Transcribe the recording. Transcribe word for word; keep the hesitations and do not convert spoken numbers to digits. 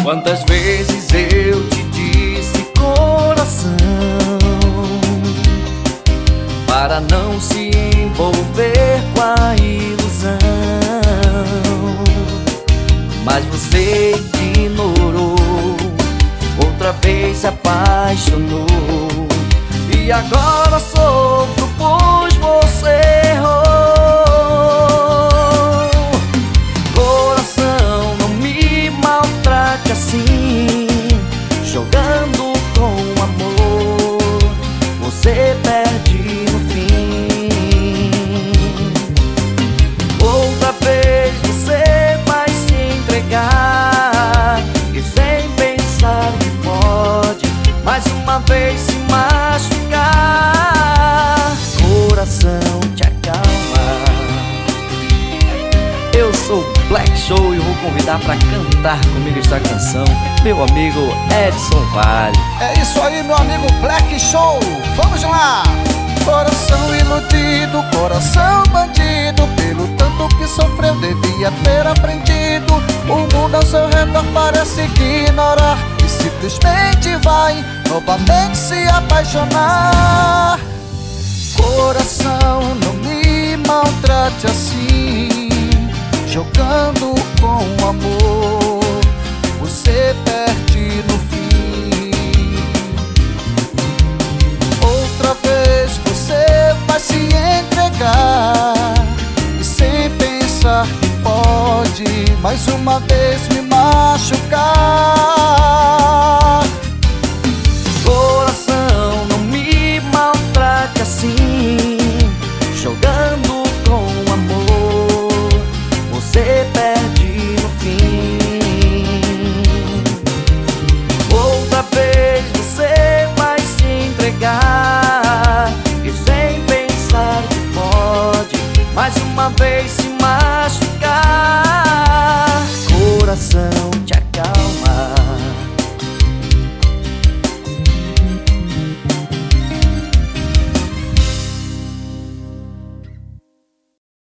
Quantas vezes eu te disse, coração, para não se envolver com a ilusão, mas você ignorou, outra vez se apaixonou, e agora sofro pois você errou. Coração, não me maltrate assim, jogando com amor, você perde no fim. Outra vez você vai se entregar, e sem pensar que pode mais uma vez se machucar. Coração, te acalma. Eu sou o Black Show e vou convidar pra cantar comigo esta canção meu amigo Edson Vale. É isso aí, meu amigo Black Show, vamos lá! Coração iludido, coração bandido, pelo tanto que sofreu devia ter aprendido. O mundo ao seu redor parece ignorar e simplesmente vai novamente se apaixonar. Coração, não me maltrate assim, jogando com amor, você perde no fim. Outra vez você vai se entregar, e sem pensar que pode mais uma vez me machucar. Coração, não me maltrate assim, jogando com amor, você perde no fim. Outra vez você vai se entregar,